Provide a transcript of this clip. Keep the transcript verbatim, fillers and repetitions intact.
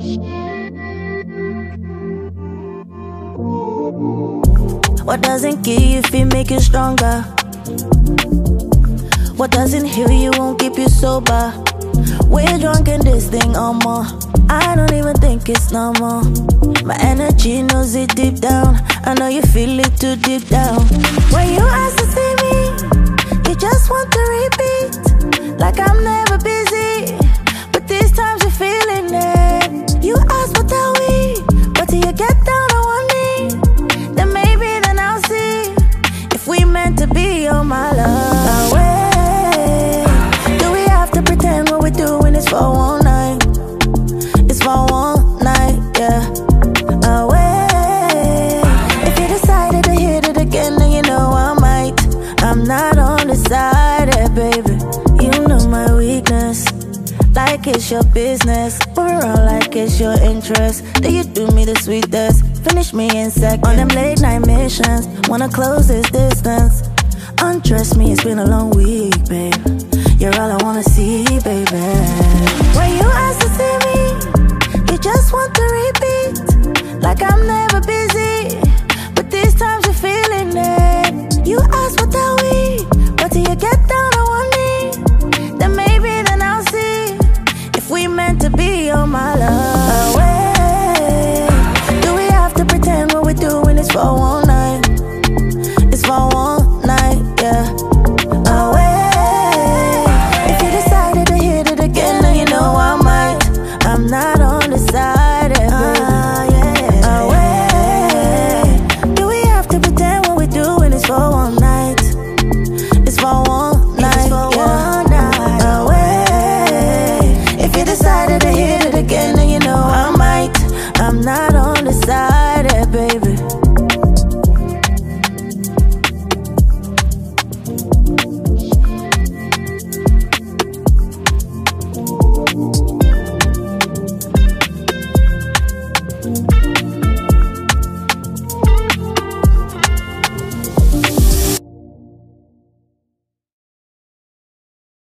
What doesn't kill you if it make you stronger? What doesn't heal you won't keep you sober. We're drunk in this thing or more. I don't even think it's normal. My energy knows it deep down. I know you feel it too deep down. When you ask to see me, you just want to repeat, like I'm never busy, but these times you're feeling it. You ask what are we, but till you get down on one knee, then maybe then I'll see if we meant to be. Oh my love, away. Do we have to pretend what we're doing is for one night? It's for one night, yeah. Away. If you decided to hit it again, then you know I might. I'm not on the side, eh, baby. You know my weakness, like it's your business. We're all like it's your interest. Do you do me the sweetest? Finish me in second. On them late night missions, wanna close this distance. Undress me, it's been a long week, babe. You're all I wanna see, baby. When you ask to see me, you just want to repeat, like I'm never busy, but these times you're feeling it. You ask what are we, but till you get down on one knee, then maybe then I'll see if we meant to be. Oh my love, away. Do we have to pretend what we're doing is for one night? It's for one night, yeah. Away. If you decided to hit it again, then you know I might. I'm not on the side, eh, baby. Uh, yeah. Away. Do we have to pretend what we're doing is for one night? It's for one night, it's for yeah. One night. Away. If you decided to hit it again, then you know I might. I'm not on the side, eh, baby.